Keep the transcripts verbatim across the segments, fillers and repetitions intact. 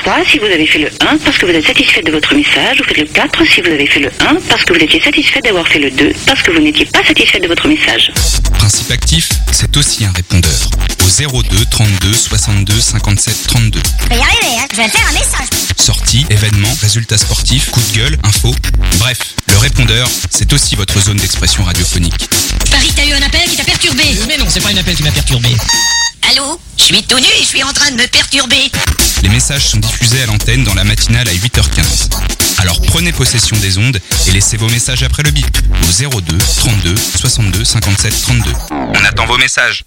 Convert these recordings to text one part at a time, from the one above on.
trois si vous avez fait le un parce que vous êtes satisfait de votre message. Vous faites le quatre si vous avez fait le un parce que vous étiez satisfait d'avoir fait le deux parce que vous n'étiez pas satisfait de votre message. Principe actif, c'est aussi un répondeur. Au zéro deux trente-deux soixante-deux cinquante-sept trente-deux. Je vais y arriver, hein. Je vais faire un message. Sorties, événements, résultats sportifs, coups de gueule, infos. Bref, le répondeur, c'est aussi votre zone d'expression radiophonique. Paris, t'as eu un appel qui t'a perturbé. Mais non, c'est pas un appel qui m'a perturbé. Allô? Je suis tout nu et je suis en train de me perturber. Les messages sont diffusés à l'antenne dans la matinale à huit heures quinze. Alors prenez possession des ondes et laissez vos messages après le bip au zéro deux trente-deux soixante-deux cinquante-sept trente-deux. On attend vos messages.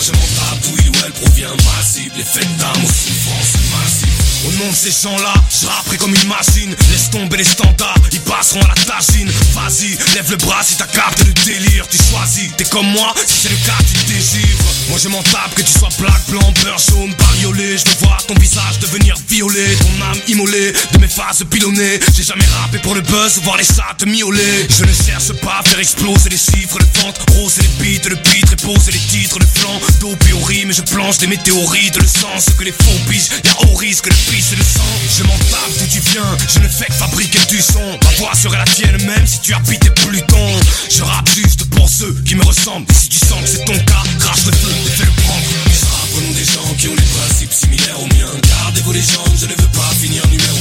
je m'en tape d'où il ou elle provient, ma cible. L'effet d'amour, souffrance massive. Au nom de ces gens-là, je rapperai comme une machine. Laisse tomber les standards, ils passeront à la tagine. Vas-y, lève le bras si t'as capté le délire. Tu choisis, t'es comme moi, si c'est le cas tu te désires. Moi je m'en tape que tu sois black, blanc, beurre, jaune, bariolé. Je veux voir ton visage devenir violet, ton âme immolée de mes phases pilonnées. J'ai jamais rappé pour le buzz, voir les chats miauler. Je ne cherche pas à faire exploser les chiffres, le ventre rose et les beats, le beat, reposer les titres, le flanc d'eau puis au rime. Et je planche des météorites, le sang, ce que les faux pigent. Y'a au risque, le pisse et le sang. Je m'en tape d'où tu viens, je ne fais que fabriquer du son. Ma voix serait la tienne même si tu habitais Pluton. Je rappe juste pour ceux qui me ressemblent. Et si tu sens que c'est ton cas, crache le feu et fais le prendre. Je rappe au nom des gens qui ont des principes similaires aux miens. Gardez vos légendes, je ne veux pas finir numéro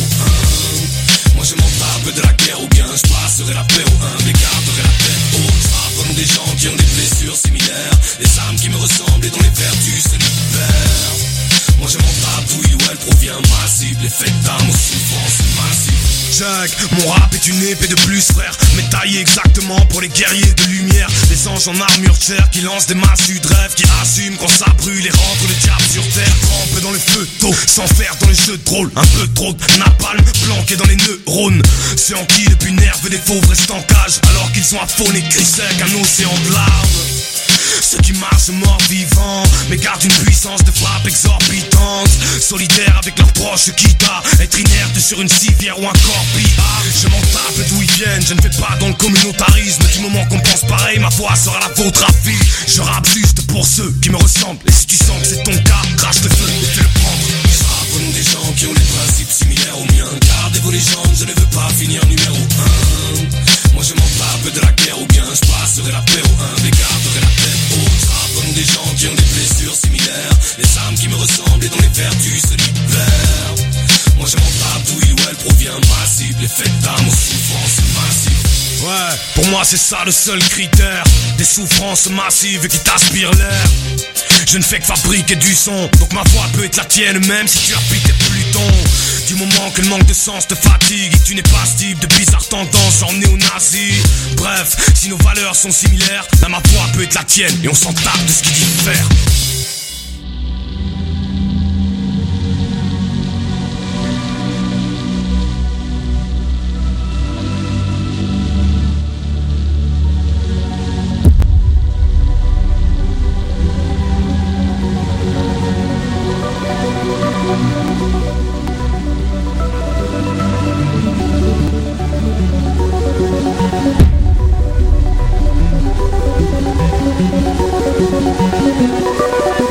un. Moi je m'en tape de la guerre ou bien je passerai la paix au un. Mais garderai la tête haute. Je rappe au nom des gens qui ont des blessures similaires, des âmes qui me ressemblent et dont les vertus se libèrent. Moi je m'en tape d'où il ou elle provient, ma cible. L'effet d'amour, souffrance massive. Jack, mon rap est une épée de plus frère, mais taillé exactement pour les guerriers de lumière. Des anges en armure de chair qui lancent des massues de rêve, qui assument quand ça brûle et rentre le diable sur terre. Trempe dans le feu d'eau, sans faire dans les jeux de rôle. Un peu trop de napalm planqué dans les neurones. C'est en qui le plus nerveux des fauves restent en cage, alors qu'ils sont à faune et cris sec, un océan de larmes. Ceux qui marchent morts vivants, mais gardent une puissance de frappe exorbitante. Solidaires avec leurs proches, quitte à être inerte sur une civière ou un corbillard. Je m'en tape d'où ils viennent, je ne fais pas dans le communautarisme. Du moment qu'on pense pareil, ma voix sera la vôtre à vie. Je rappe juste pour ceux qui me ressemblent. Et si tu sens que c'est ton cas, crache le feu et fais le prendre. Je rappe au nom des gens qui ont des principes similaires aux miens. Gardez vos légendes, je ne veux pas finir numéro un. Moi je m'en tape de la guerre ou bien je passerai la paix au un. Mais garderai la tête haute. Je rappe au nom des gens qui ont des blessures similaires, des âmes qui me ressemblent et dont les vertus se libèrent. Moi je m'en tape d'où il ou elle provient, ma cible. L'effet d'amour, souffrance massive. Ouais, pour moi c'est ça le seul critère. Des souffrances massives qui t'aspirent l'air. Je ne fais que fabriquer du son, donc ma voix peut être la tienne même si tu habites Pluton. Du moment que le manque de sens te fatigue et que tu n'es pas ce type de bizarre tendance genre néo-nazi. Bref, si nos valeurs sont similaires, là ma voix peut être la tienne et on s'en tape de ce qui diffère. We'll be right back.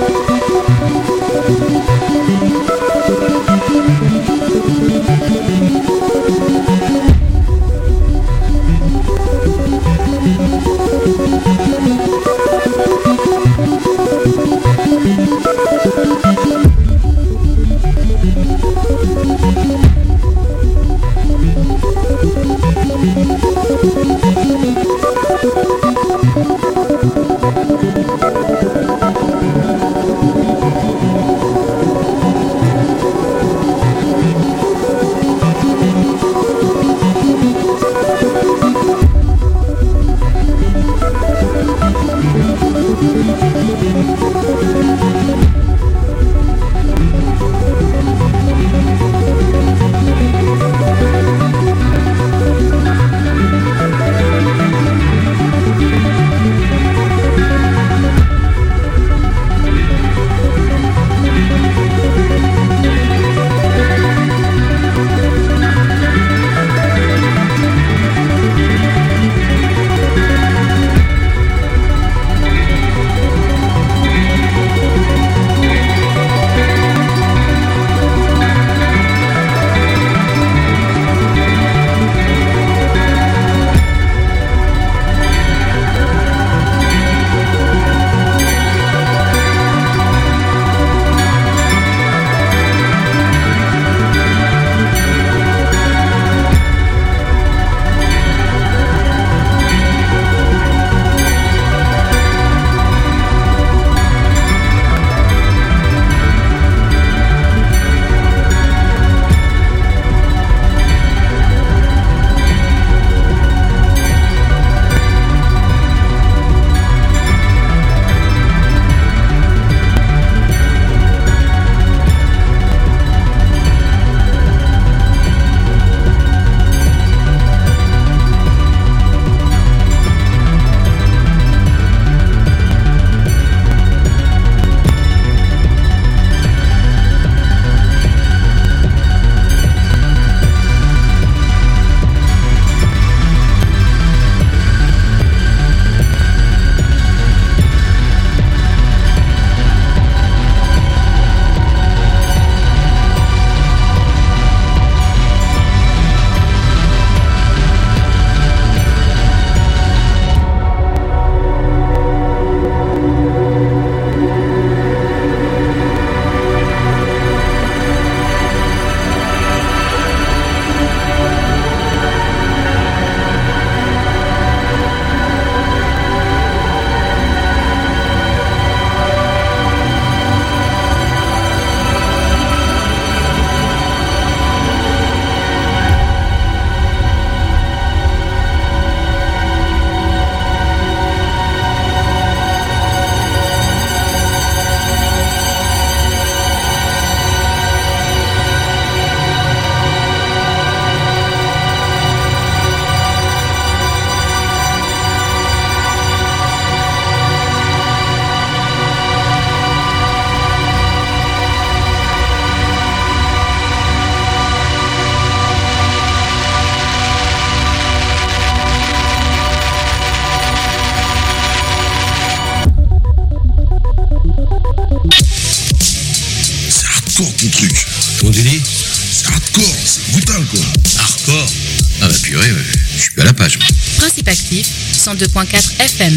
fort ton truc. Comment tu dis? C'est hardcore, c'est brutal quoi. Hardcore? Ah bah purée, ouais. Je suis plus à la page. Principe actif, cent deux point quatre F M.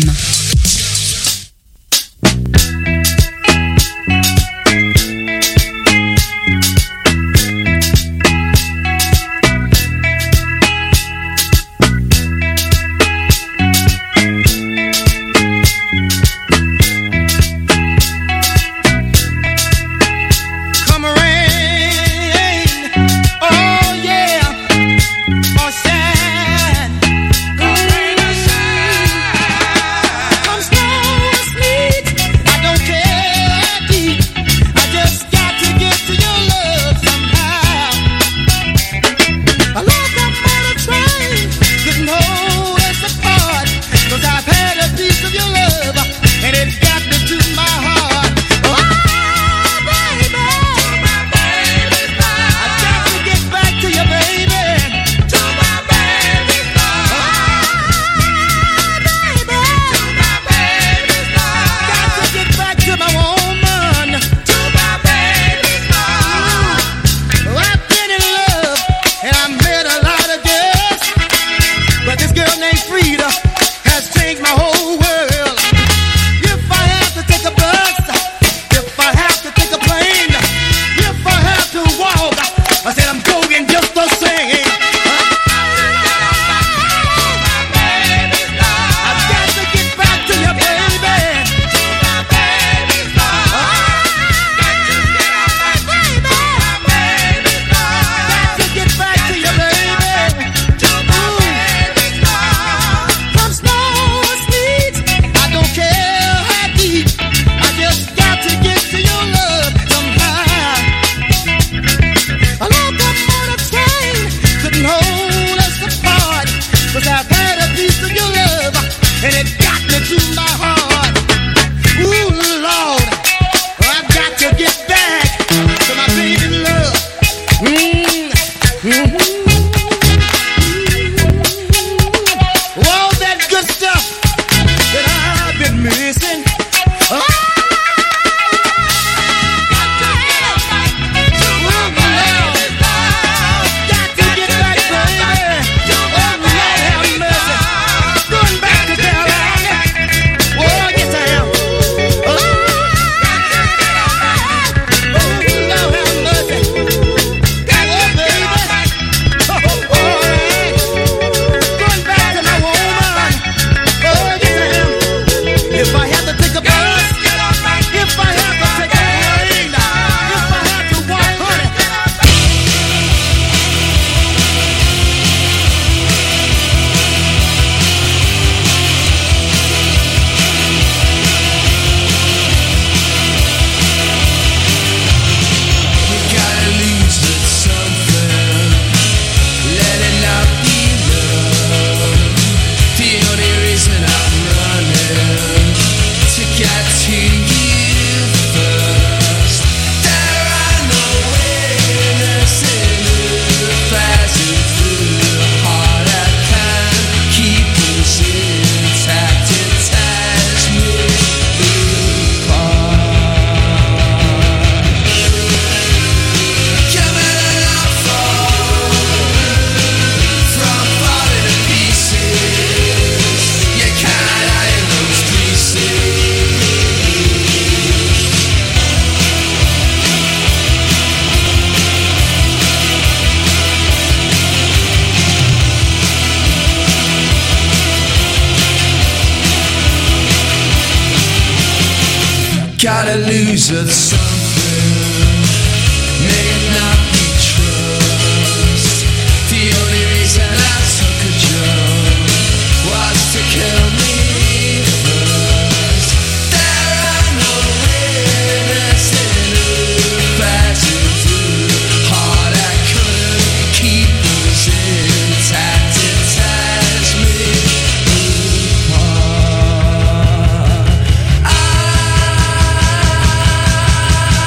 Gotta lose at something, may it not be trust. The only reason I took a job was to kill me first. There are no winners in a passing through the heart. I couldn't keep us intact. It tears me apart. I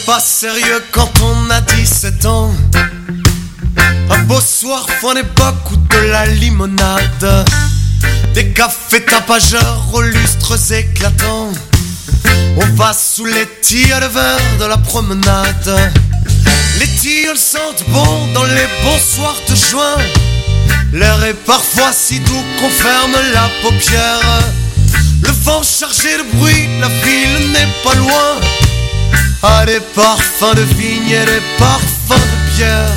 pas sérieux quand on a dix-sept ans. Un beau soir, fin d'époque ou de la limonade. Des cafés tapageurs aux lustres éclatants. On va sous les tilleuls verts de la promenade. Les tilleuls sentent bon dans les bons soirs de juin. L'air est parfois si doux qu'on ferme la paupière. Le vent chargé de bruit, la ville n'est pas loin. Ah, des parfums de vigne et des parfums de bière.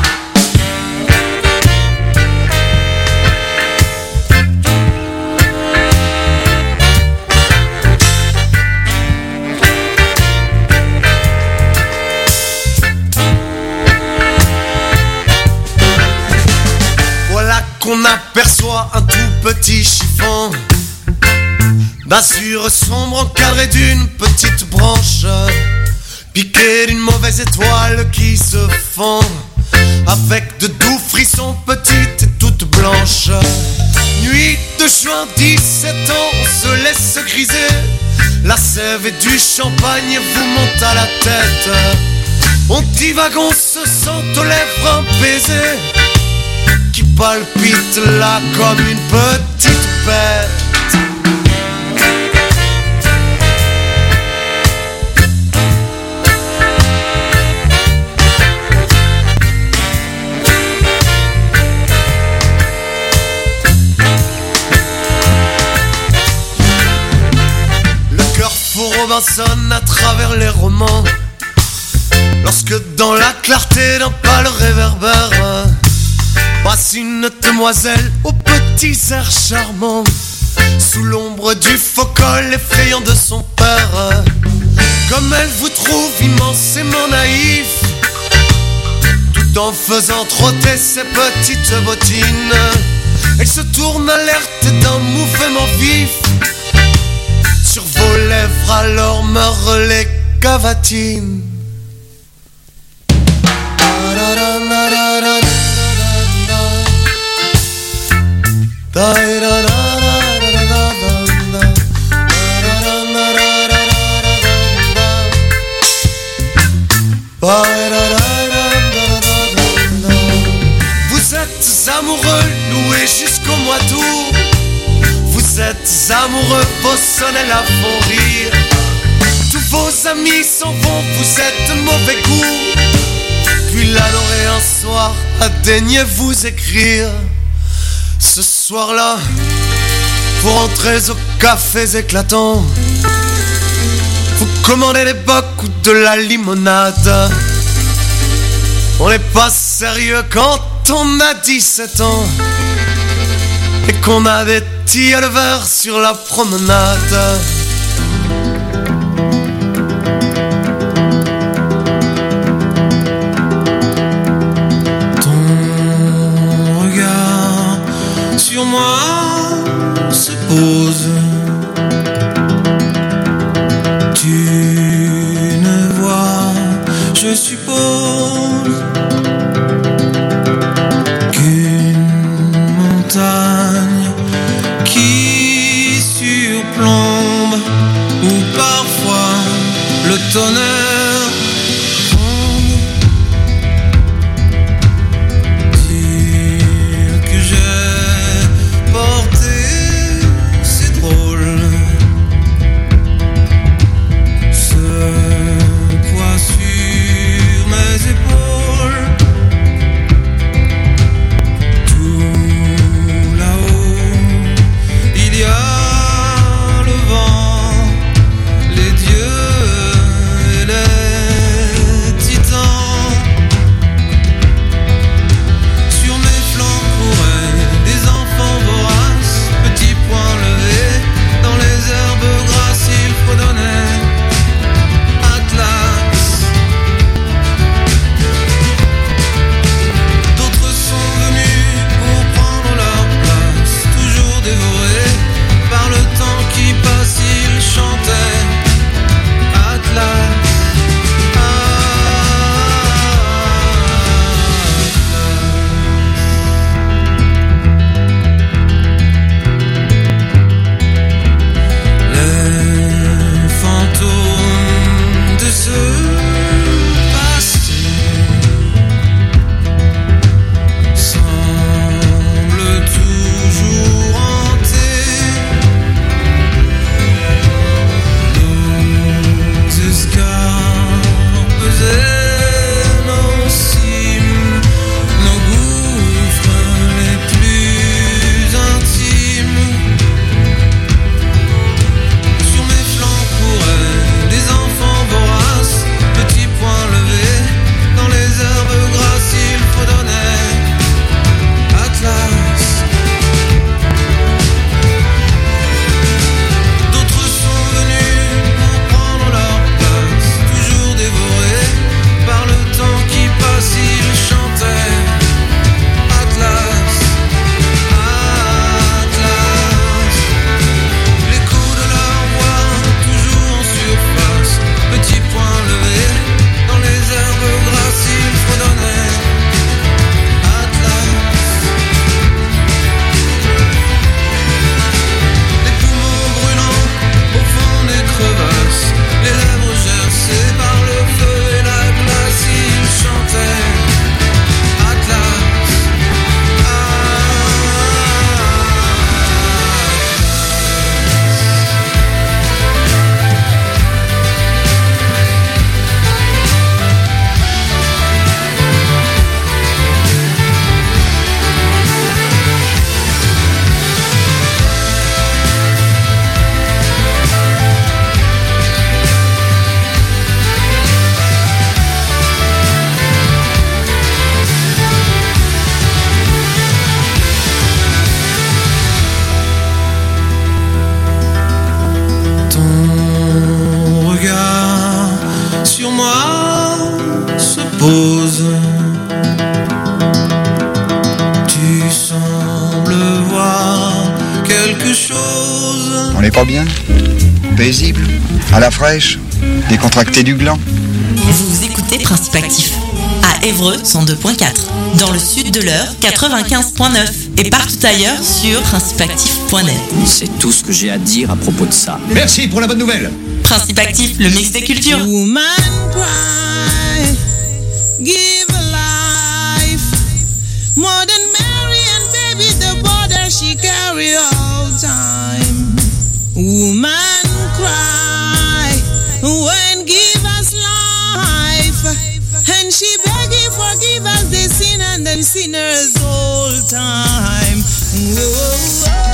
Voilà qu'on aperçoit un tout petit chiffon d'azur sombre encadré d'une petite branche, piqué d'une mauvaise étoile qui se fond, avec de doux frissons petites et toutes blanches. Nuit de juin, dix-sept ans, on se laisse griser. La sève et du champagne vous montent à la tête. On divague, on se sent aux lèvres un baiser qui palpite là comme une petite bête. Robinson à travers les romans, lorsque dans la clarté d'un pâle réverbère passe une demoiselle aux petits airs charmants, sous l'ombre du faux col effrayant de son père. Comme elle vous trouve immensément naïf, tout en faisant trotter ses petites bottines, elle se tourne alerte d'un mouvement vif. Sur vos lèvres alors meurent les cavatines. Vous êtes amoureux, loués jusqu'au mois d'août. Vous êtes amoureux, vos sonnets la font rire. Tous vos amis s'en vont, vous êtes de mauvais goût. Puis l'adorer un soir, à daigner vous écrire. Ce soir-là, vous rentrez aux cafés éclatants. Vous commandez des bocs ou de la limonade. On n'est pas sérieux quand on a dix-sept ans et qu'on a des tilleuls verts sur la promenade. Ton regard sur moi se pose. Tu ne vois, je suppose, qu'une montagne qui surplombe, ou parfois le tonnerre tombe. Dire que j'ai porté, c'est drôle, ce poids sur mes épaules. Tout là-haut, il y a le vent, les dieux et les pas bien? Paisible? À la fraîche? Décontracté du gland? Vous écoutez Principe Actif à Évreux cent deux point quatre, dans le sud de l'Eure quatre-vingt-quinze point neuf et partout ailleurs sur principe actif point net. C'est tout ce que j'ai à dire à propos de ça. Merci pour la bonne nouvelle. Principe Actif, le mix des cultures. Woman cry, give life, more than Mary and baby the border she carry all time. Woman cry, when give us life, and she begging forgive us the sin and them sinners all time. Whoa, whoa.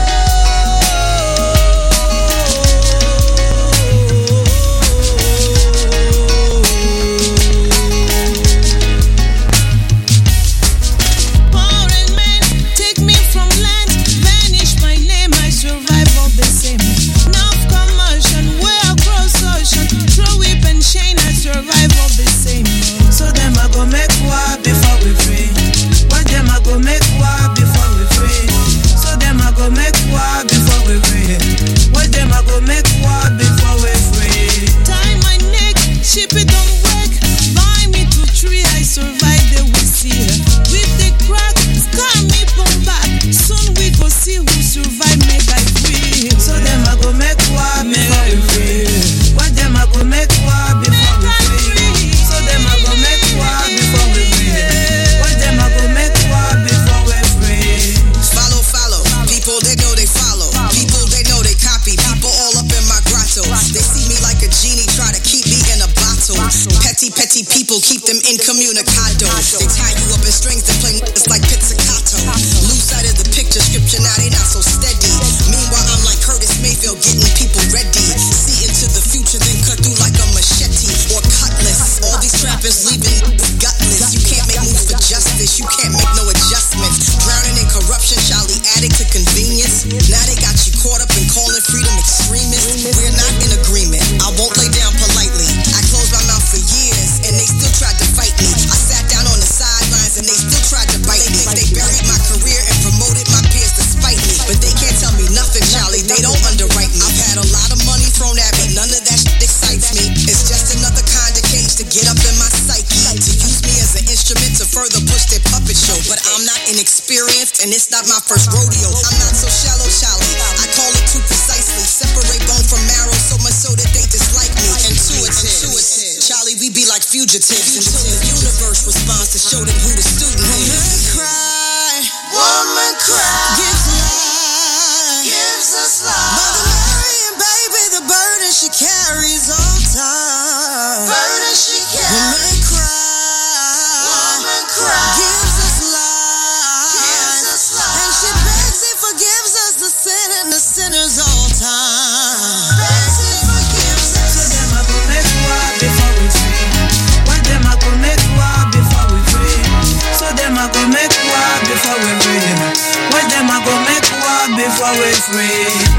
Petty people keep them incommunicado. They tie you up in strings and play it's like pizzicato. Lose sight of the picture scripture, now they not so steady. Meanwhile, I'm like Curtis Mayfield getting people ready. See into the future, then cut through like a machete or cutlass. All these trappers leaving gutless. You can't make moves for justice, you can't make no adjustments. Drowning in corruption, Charlie adding to convenience. Now they got you caught up in calling freedom extremists. We're not in agreement, I won't lay down politely. I close my mouth for years and they still tried to fight me. I sat down on the sidelines and they still tried to bite me. They buried my career and promoted my peers to spite me. But they can't tell me nothing, Charlie, they don't underwrite me. I've had a lot of money thrown at me, none of that shit excites me. It's just another kind of cage to get up in my psyche. To use me as an instrument to further push their puppet show. But I'm not inexperienced and it's not my first rodeo. I'm not so shallow, Charlie, I call it too precisely. Separate bone from marrow so much so that they dislike me. Intuitive, Charlie, we be like fugitives until the universe responds to show them who the student is. Woman cry, woman cry, gives life, gives us life. Mother Mary and baby, the burden she carries all time. Burden she carries. Woman cry, woman cry, gives us life, gives us life. And she begs and forgives us the sin and the sinners all time. Begs and forgives us. So them I go make war before we free. Why them I go make war before we free? So them I go make war before we free. Why them I go make war before we free?